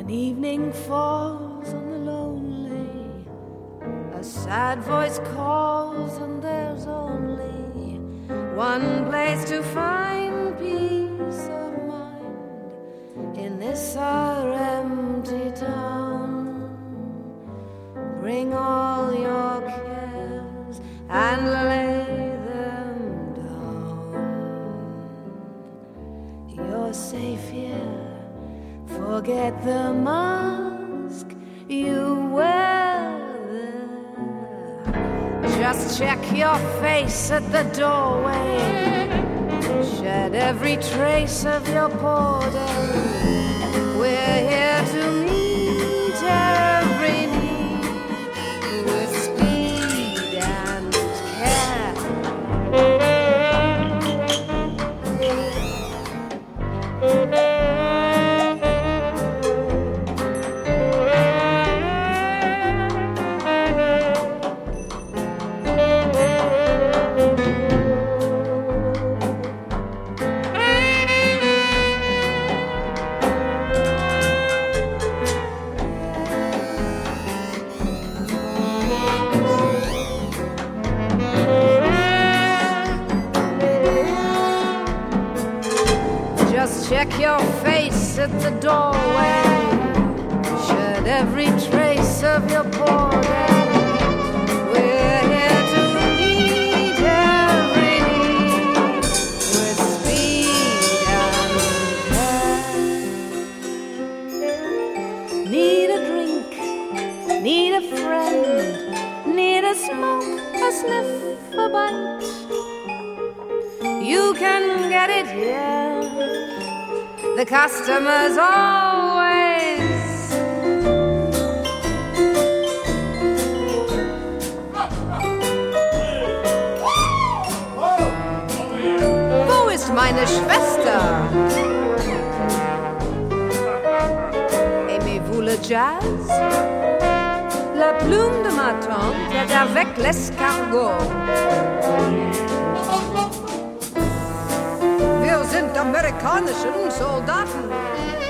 When evening falls on the lonely, a sad voice calls, and there's only one place to find peace of mind in this our empty town. Bring all your cares and lay them down. You're safe here. Forget the mask you wear there. Just check your face at the doorway. Shed every trace of your poor day. We're here to meet every need with speed and care. Check your face at the doorway. Shed every trace of your poor day. We're here to meet every need with speed and care. Need a drink, need a friend, need a smoke, a sniff, a bite. You can get it here. The customers always Wo ist meine Schwester? Aimez-vous le jazz? La plume de ma tante est avec l'escargot. Wir sind amerikanischen Soldaten.